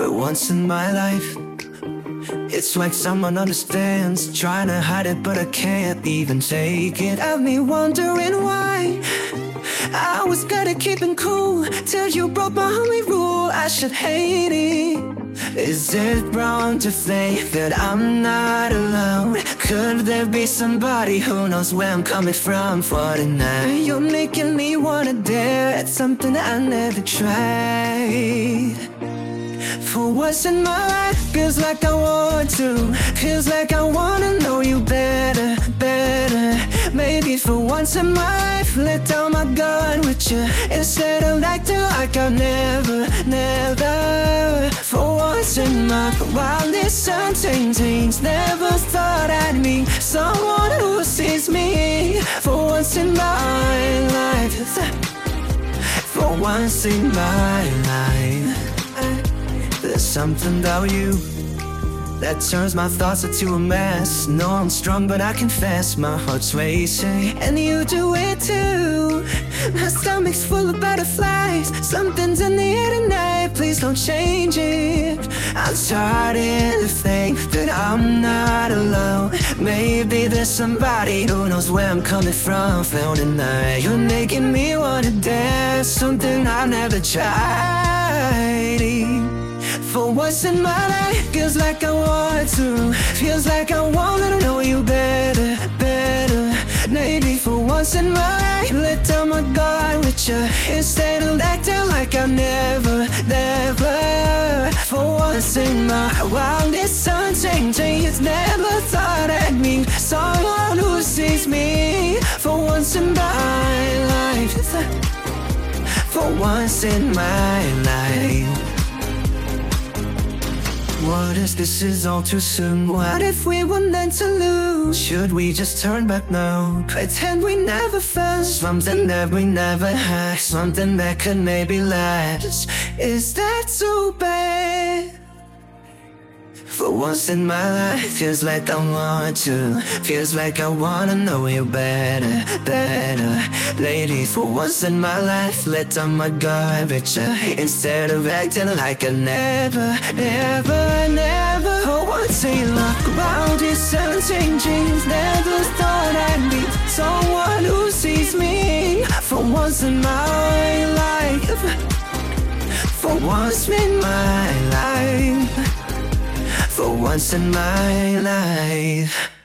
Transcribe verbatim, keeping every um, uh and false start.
For once in my life, it's like someone understands. Trying to hide it but I can't even take it. I've me wondering why I was good at keeping cool till you broke my only rule. I should hate it. Is it wrong to think that I'm not alone? Could there be somebody who knows where I'm coming from for tonight? You're making me wanna dare at something I never tried. For once in my life, feels like I want to. Feels like I wanna know you better, better. Maybe for once in my life, let down my guard with you instead of acting like I've never, never. For once in my wildest untamed, never thought I'd meet someone who sees me. For once in my life, for once in my life. There's something about you that turns my thoughts into a mess. No, I'm strong, but I confess my heart's racing, and you do it too. My stomach's full of butterflies. Something's in the air tonight. Please don't change it. I'm starting to think that I'm not alone. Maybe there's somebody who knows where I'm coming from. Found tonight, you're making me wanna dance. Something I've never tried. For once in my life, feels like I want to. Feels like I wanna know you better, better. Maybe for once in my life, let down my guard with you instead of acting like I've never, never. For once in my wildest untamed dreams, never thought I'd meet someone who sees me. For once in my life, for once in my life. What if this is all too soon? What if we were meant to lose? Should we just turn back now? Pretend we never felt something that we never had, something that could maybe last. Is that so bad? For once in my life, feels like I want to. Feels like I wanna know you better, better. Lady, for once in my life, let down my guard with you instead of acting like I never, never, never. Oh, once in my wildest unchanging, never thought I'd meet someone who sees me. For once in my life, for once in my life. For once in my life.